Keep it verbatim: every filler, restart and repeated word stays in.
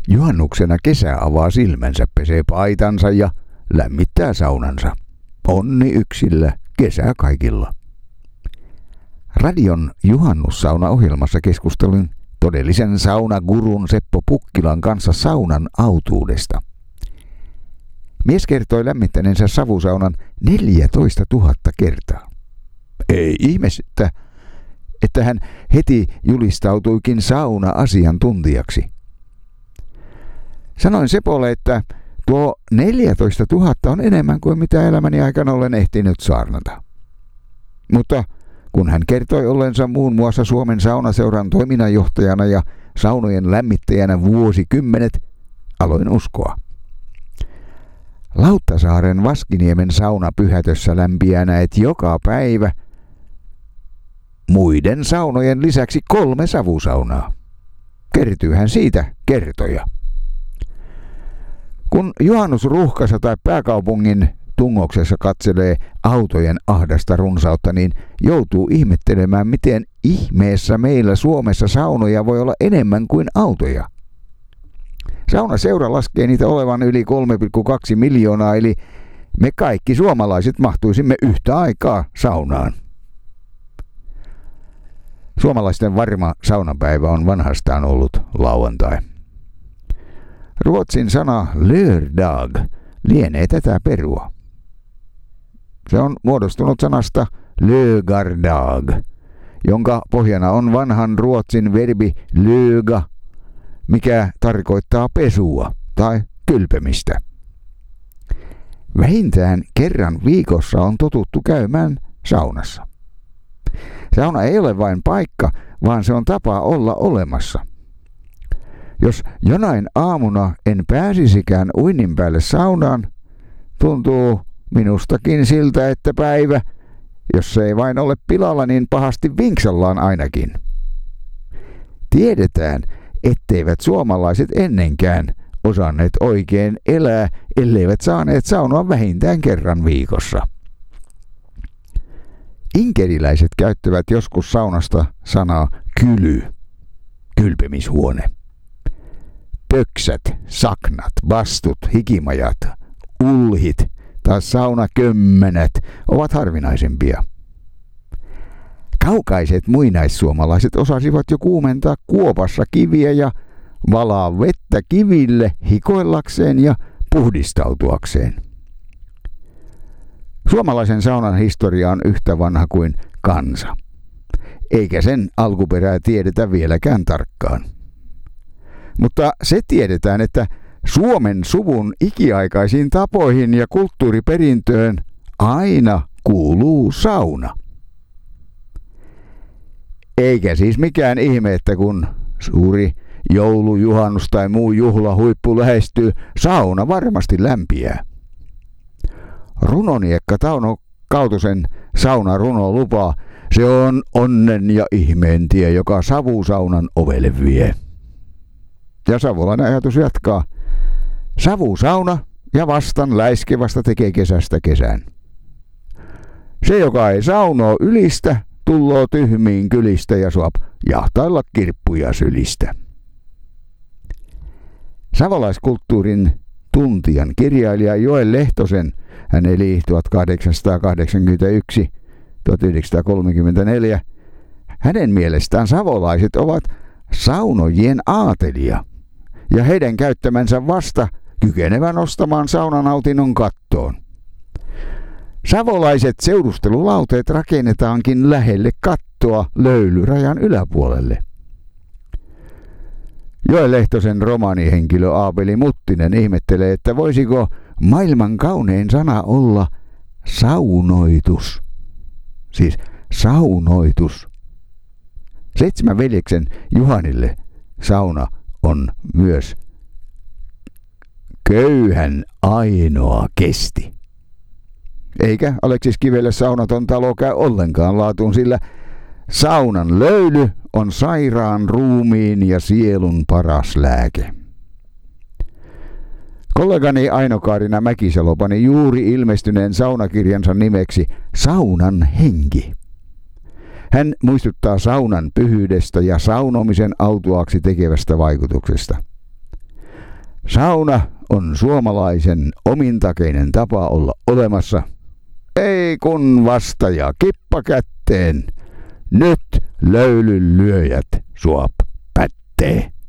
Juhannuksena kesä avaa silmänsä, pesee paitansa ja lämmittää saunansa. Onni yksillä, kesä kaikilla. Radion juhannussauna-ohjelmassa keskustelin todellisen saunagurun Seppo Pukkilan kanssa saunan autuudesta. Mies kertoi lämmittäneensä savusaunan neljätoista tuhatta kertaa. Ei ihmettä, että hän heti julistautuikin sauna-asiantuntijaksi. Sanoin Sepolle, että tuo neljätoista tuhatta on enemmän kuin mitä elämäni aikana olen ehtinyt saarnata. Mutta kun hän kertoi ollensa muun muassa Suomen saunaseuran toiminnanjohtajana ja saunojen lämmittäjänä vuosikymmenet, aloin uskoa. Lauttasaaren Vaskiniemen saunapyhätössä lämpiää näet joka päivä muiden saunojen lisäksi kolme savusaunaa. Kertyyhän siitä kertoja. Kun juhannusruuhkassa tai pääkaupungin tungoksessa katselee autojen ahdasta runsautta, niin joutuu ihmettelemään, miten ihmeessä meillä Suomessa saunoja voi olla enemmän kuin autoja. Saunaseura laskee niitä olevan yli kolme pilkku kaksi miljoonaa, eli me kaikki suomalaiset mahtuisimme yhtä aikaa saunaan. Suomalaisten varma saunapäivä on vanhastaan ollut lauantai. Ruotsin sana lördag lienee tätä perua. Se on muodostunut sanasta lögardag, jonka pohjana on vanhan ruotsin verbi löga, mikä tarkoittaa pesua tai kylpemistä. Vähintään kerran viikossa on totuttu käymään saunassa. Sauna ei ole vain paikka, vaan se on tapa olla olemassa. Jos jonain aamuna en pääsisikään uinnin päälle saunaan, tuntuu minustakin siltä, että päivä, jos se ei vain ole pilalla, niin pahasti vinksallaan ainakin. Tiedetään, etteivät suomalaiset ennenkään osanneet oikein elää, elleivät saaneet saunoa vähintään kerran viikossa. Inkeriläiset käyttävät joskus saunasta sanaa kyly, kylpemishuone. Pöksät, saknat, bastut, hikimajat, ulhit tai saunakömmenet ovat harvinaisempia. Kaukaiset muinaissuomalaiset osasivat jo kuumentaa kuopassa kiviä ja valaa vettä kiville hikoillakseen ja puhdistautuakseen. Suomalaisen saunan historia on yhtä vanha kuin kansa, eikä sen alkuperää tiedetä vieläkään tarkkaan. Mutta se tiedetään, että Suomen suvun ikiaikaisiin tapoihin ja kulttuuriperintöön aina kuuluu sauna. Eikä siis mikään ihme, että kun suuri joulu, juhannus tai muu juhlahuippu lähestyy, sauna varmasti lämpiää. Runoniekka Tauno Kautosen saunaruno lupaa, se on onnen ja ihmeen tie, joka savusaunan ovelle vie. Ja savolainen ajatus jatkaa. Savusauna ja vastan läiskevasta tekee kesästä kesän. Se, joka ei saunoo ylistä, tulloo tyhmiin kylistä ja suop jahtailla kirppuja sylistä. Savolaiskulttuurin tuntijan kirjailija Joel Lehtosen, hän eli tuhatkahdeksansataakahdeksankymmentäyksi - tuhatyhdeksänsataakolmekymmentäneljä, hänen mielestään savolaiset ovat saunojien aatelia ja heidän käyttämänsä vasta kykenevän nostamaan saunanautinnon kattoon. Savolaiset seurustelulauteet rakennetaankin lähelle kattoa löylyrajan yläpuolelle. Joel Lehtosen romaanihenkilö Aapeli Muttinen ihmettelee, että voisiko maailman kaunein sana olla saunoitus. Siis saunoitus. Seitsemän veljeksen Juhanille sauna on myös köyhän ainoa kesti. Eikä Aleksis Kivelle saunaton talo käy ollenkaan laatuun, sillä saunan löyly on sairaan ruumiin ja sielun paras lääke. Kollegani Aino-Kaarina Mäkisalo pani juuri ilmestyneen saunakirjansa nimeksi Saunan henki. Hän muistuttaa saunan pyhyydestä ja saunomisen autuaaksi tekevästä vaikutuksesta. Sauna on suomalaisen omintakeinen tapa olla olemassa. Ei kun vasta ja kippa kätteen. Nyt löylyn lyöjät suop pättee.